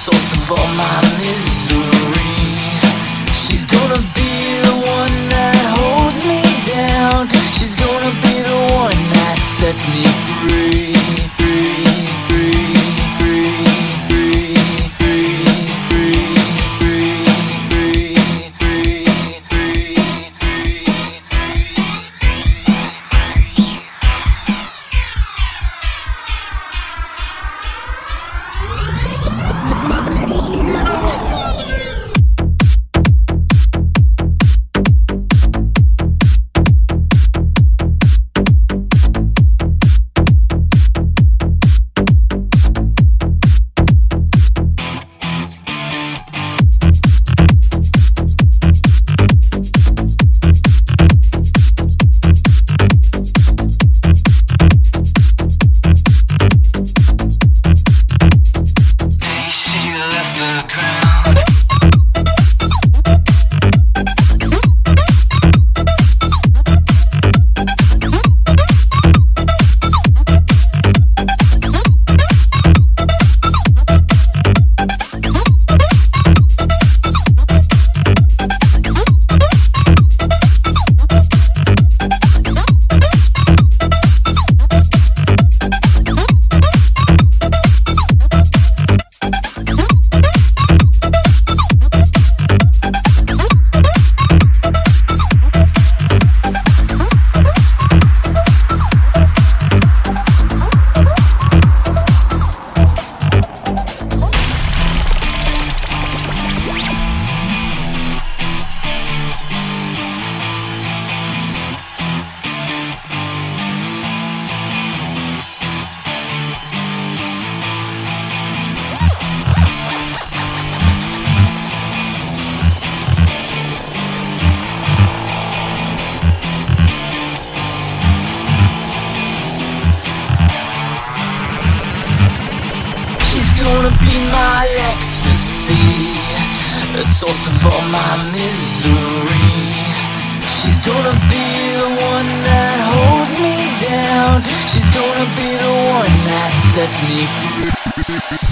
source of all my misery. She's gonna be the one that holds me down. She's gonna be the one that sets me free. Gonna be my ecstasy, the source of all my misery. She's gonna be the one that holds me down. She's gonna be the one that sets me free.